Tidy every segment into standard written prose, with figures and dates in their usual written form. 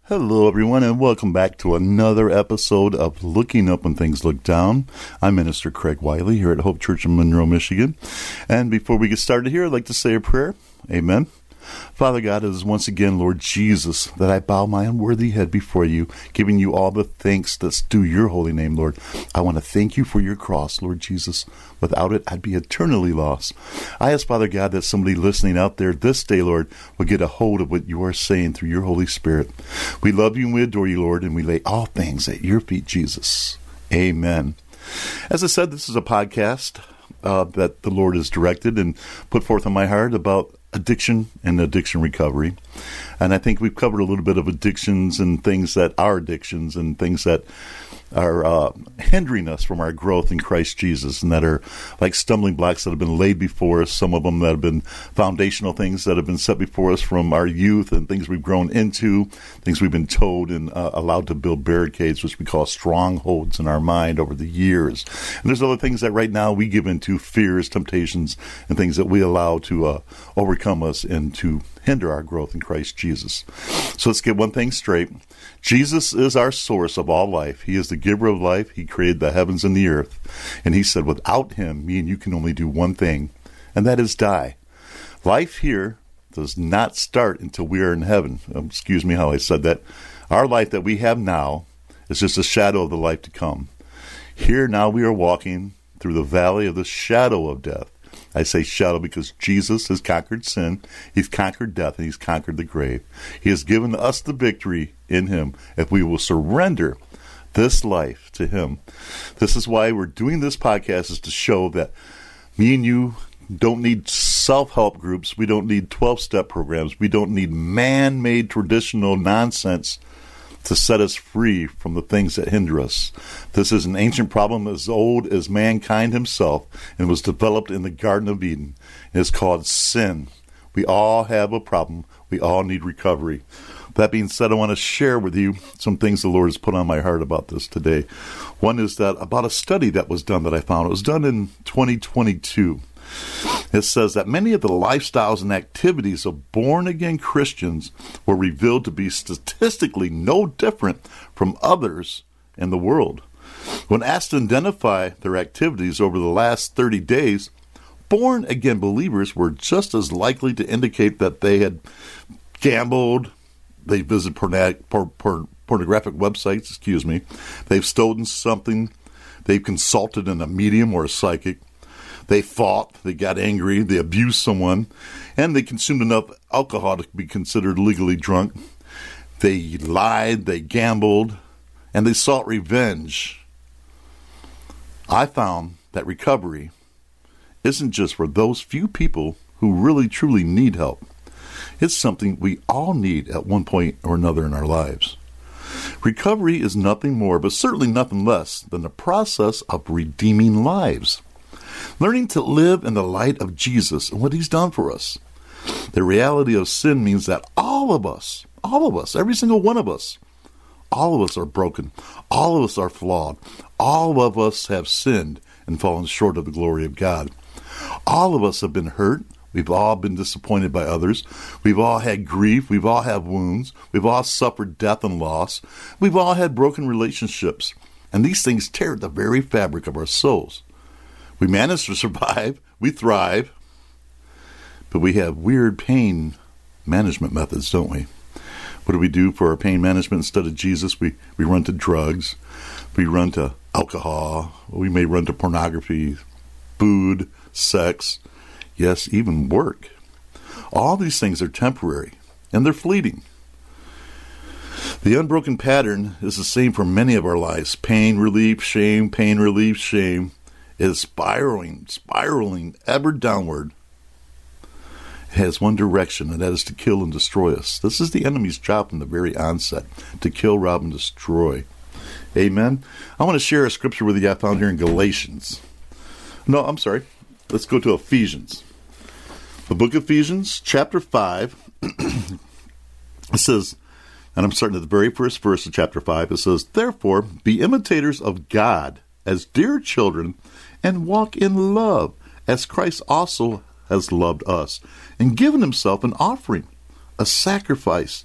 Hello, everyone, and welcome back to another episode of Looking Up When Things Look Down. I'm Minister Craig Wiley here at Hope Church in Monroe, Michigan. And before we get started here, I'd like to say a prayer. Amen. Father God, it is once again, Lord Jesus, that I bow my unworthy head before you, giving you all the thanks that's due your holy name, Lord. I want to thank you for your cross, Lord Jesus. Without it, I'd be eternally lost. I ask, Father God, that somebody listening out there this day, Lord, will get a hold of what you are saying through your Holy Spirit. We love you and we adore you, Lord, and we lay all things at your feet, Jesus. Amen. As I said, this is a podcast that the Lord has directed and put forth on my heart about addiction and addiction recovery. And I think we've covered a little bit of addictions and things that are addictions and things that are hindering us from our growth in Christ Jesus, and that are like stumbling blocks that have been laid before us, some of them that have been foundational things that have been set before us from our youth and things we've grown into, things we've been told and allowed to build barricades, which we call strongholds in our mind over the years. And there's other things that right now we give into, fears, temptations, and things that we allow to overcome us and to hinder our growth in Christ Jesus. So let's get one thing straight. Jesus is our source of all life. He is the giver of life. He created the heavens and the earth. And he said, without him, me and you can only do one thing, and that is die. Life here does not start until we are in heaven. Excuse me how I said that. Our life that we have now is just a shadow of the life to come. Here now we are walking through the valley of the shadow of death. I say shadow because Jesus has conquered sin, he's conquered death, and he's conquered the grave. He has given us the victory in him if we will surrender this life to him. This is why we're doing this podcast, is to show that me and you don't need self-help groups. We don't need 12-step programs. We don't need man-made traditional nonsense to set us free from the things that hinder us. This is an ancient problem as old as mankind himself and was developed in the Garden of Eden. It's called sin. We all have a problem. We all need recovery. That being said, I want to share with you some things the Lord has put on my heart about this today. One is that about a study that was done that I found. It was done in 2022. It says that many of the lifestyles and activities of born-again Christians were revealed to be statistically no different from others in the world. When asked to identify their activities over the last 30 days, born-again believers were just as likely to indicate that they had gambled, they visited pornographic websites, they've stolen something, they've consulted in a medium or a psychic, they fought, they got angry, they abused someone, and they consumed enough alcohol to be considered legally drunk. They lied, they gambled, and they sought revenge. I found that recovery isn't just for those few people who really truly need help. It's something we all need at one point or another in our lives. Recovery is nothing more, but certainly nothing less than the process of redeeming lives. Learning to live in the light of Jesus and what he's done for us. The reality of sin means that all of us, every single one of us, all of us are broken. All of us are flawed. All of us have sinned and fallen short of the glory of God. All of us have been hurt. We've all been disappointed by others. We've all had grief. We've all had wounds. We've all suffered death and loss. We've all had broken relationships. And these things tear at the very fabric of our souls. We manage to survive, we thrive, but we have weird pain management methods, don't we? What do we do for our pain management? Instead of Jesus, we run to drugs, we run to alcohol, we may run to pornography, food, sex, yes, even work. All these things are temporary, and they're fleeting. The unbroken pattern is the same for many of our lives. Pain relief, shame, is spiraling ever downward. It has one direction, and that is to kill and destroy us. This is the enemy's job from the very onset, to kill, rob, and destroy. Amen? I want to share a scripture with you I found here in Galatians. No, I'm sorry. Let's go to Ephesians. The book of Ephesians, chapter 5. It says, and I'm starting at the very first verse of chapter 5. It says, "Therefore, be imitators of God as dear children, and walk in love, as Christ also has loved us, and given himself an offering, a sacrifice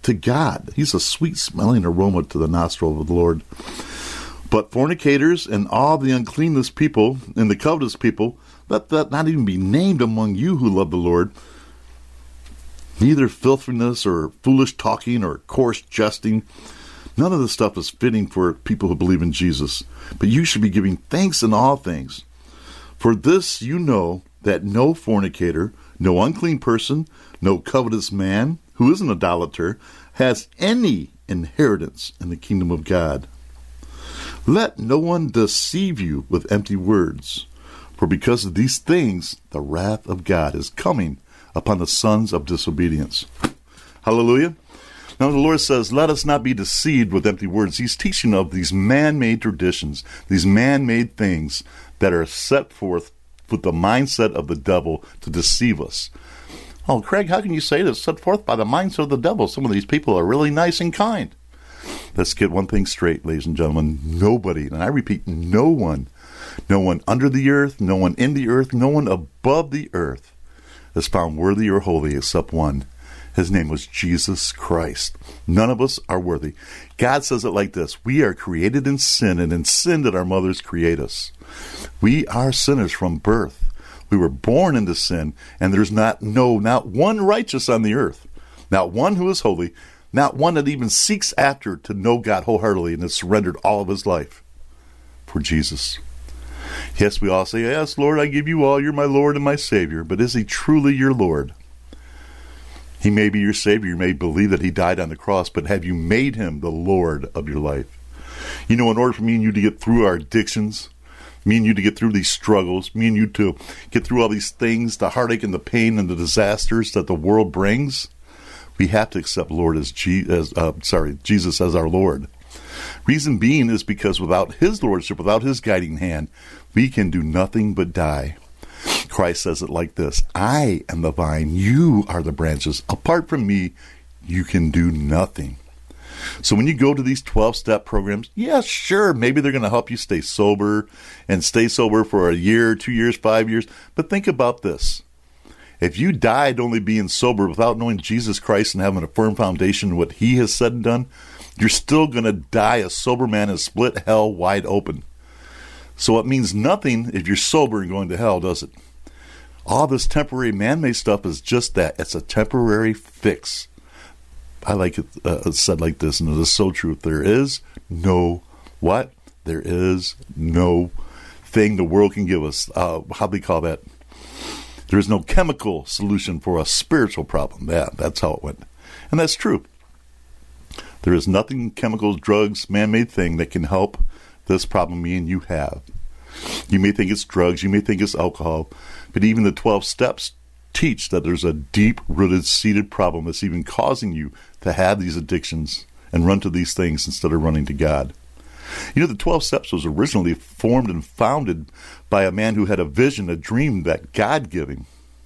to God. He's a sweet-smelling aroma to the nostril of the Lord. But fornicators and all the uncleanness people and the covetous people, let that not even be named among you who love the Lord. Neither filthiness or foolish talking or coarse jesting. None of this stuff is fitting for people who believe in Jesus. But you should be giving thanks in all things. For this you know that no fornicator, no unclean person, no covetous man who is an idolater has any inheritance in the kingdom of God. Let no one deceive you with empty words, for because of these things the wrath of God is coming upon the sons of disobedience. Hallelujah. Now the Lord says, let us not be deceived with empty words. He's teaching of these man-made traditions, these man-made things that are set forth with the mindset of the devil to deceive us. Oh, Craig, how can you say this? Set forth by the mindset of the devil. Some of these people are really nice and kind. Let's get one thing straight, ladies and gentlemen. Nobody, and I repeat, no one under the earth, no one in the earth, no one above the earth is found worthy or holy except one. His name was Jesus Christ. None of us are worthy. God says it like this: we are created in sin, and in sin did our mothers create us. We are sinners from birth. We were born into sin, and there's not one righteous on the earth, not one who is holy, not one that even seeks after to know God wholeheartedly and has surrendered all of his life for Jesus. Yes, we all say, yes, Lord, I give you all. You're my Lord and my Savior. But is he truly your Lord? He may be your Savior. You may believe that he died on the cross, but have you made him the Lord of your life? You know, in order for me and you to get through our addictions, me and you to get through these struggles, me and you to get through all these things, the heartache and the pain and the disasters that the world brings, we have to accept Jesus as our Lord. Reason being is because without his lordship, without his guiding hand, we can do nothing but die. Christ says it like this: I am the vine, you are the branches. Apart from me, you can do nothing. So when you go to these 12-step programs, yeah, sure, maybe they're going to help you stay sober and stay sober for a year, 2 years, 5 years. But think about this. If you died only being sober without knowing Jesus Christ and having a firm foundation in what he has said and done, you're still going to die a sober man and split hell wide open. So it means nothing if you're sober and going to hell, does it? All this temporary man-made stuff is just that. It's a temporary fix. I like it said like this, and it is so true. There is no what? There is no thing the world can give us. How do they call that? There is no chemical solution for a spiritual problem. Yeah, that's how it went. And that's true. There is nothing, chemicals, drugs, man-made thing that can help this problem me and you have. You may think it's drugs, you may think it's alcohol, but even the 12 steps teach that there's a deep-rooted, seated problem that's even causing you to have these addictions and run to these things instead of running to God. You know, the 12 steps was originally formed and founded by a man who had a vision, a dream that God gave him.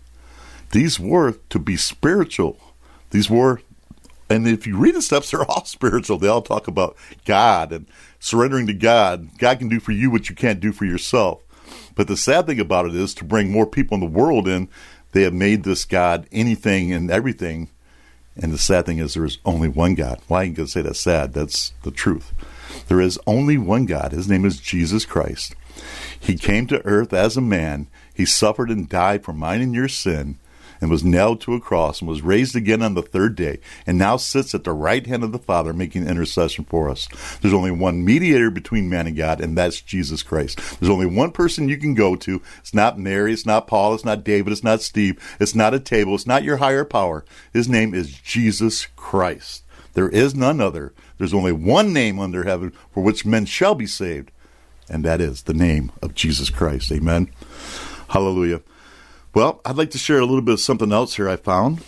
These were to be spiritual. These were, and if you read the steps, they're all spiritual. They all talk about God and surrendering to God. God can do for you what you can't do for yourself. But the sad thing about it is, to bring more people in the world in, they have made this God anything and everything. And the sad thing is, there is only one God. Why are you going to say that's sad? That's the truth. There is only one God. His name is Jesus Christ. He came to earth as a man. He suffered and died for mine and your sin, and was nailed to a cross, and was raised again on the third day, and now sits at the right hand of the Father making intercession for us. There's only one mediator between man and God, and that's Jesus Christ. There's only one person you can go to. It's not Mary, it's not Paul, it's not David, it's not Steve, it's not a table, it's not your higher power. His name is Jesus Christ. There is none other. There's only one name under heaven for which men shall be saved, and that is the name of Jesus Christ. Amen. Hallelujah. Well, I'd like to share a little bit of something else here I found.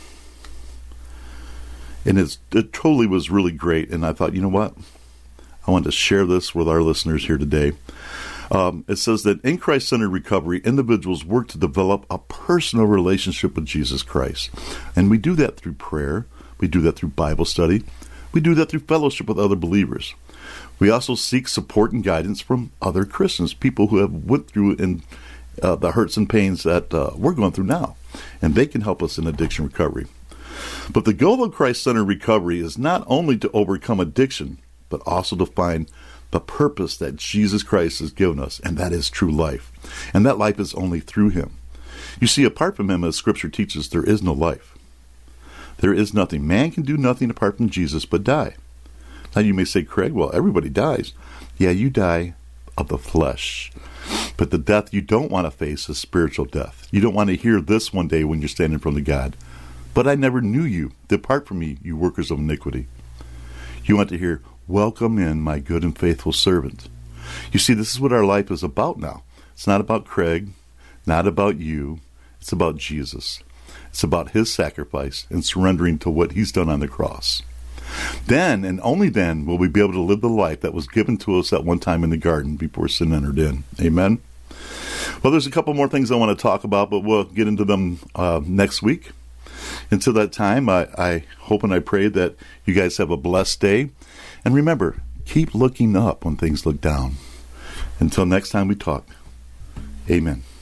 And it totally was really great. And I thought, you know what? I want to share this with our listeners here today. It says that in Christ-centered recovery, individuals work to develop a personal relationship with Jesus Christ. And we do that through prayer. We do that through Bible study. We do that through fellowship with other believers. We also seek support and guidance from other Christians, people who have went through in the hurts and pains that we're going through now. And they can help us in addiction recovery. But the goal of Christ-centered recovery is not only to overcome addiction, but also to find the purpose that Jesus Christ has given us, and that is true life. And that life is only through him. You see, apart from him, as Scripture teaches, there is no life. There is nothing. Man can do nothing apart from Jesus but die. Now you may say, Craig, well, everybody dies. Yeah, you die of the flesh. But the death you don't want to face is spiritual death. You don't want to hear this one day when you're standing in front of God. But I never knew you. Depart from me, you workers of iniquity. You want to hear, welcome in, my good and faithful servant. You see, this is what our life is about now. It's not about Craig, not about you. It's about Jesus. It's about his sacrifice and surrendering to what he's done on the cross. Then, and only then, will we be able to live the life that was given to us at one time in the garden before sin entered in. Amen? Well, there's a couple more things I want to talk about, but we'll get into them next week. Until that time, I hope and I pray that you guys have a blessed day. And remember, keep looking up when things look down. Until next time we talk, amen.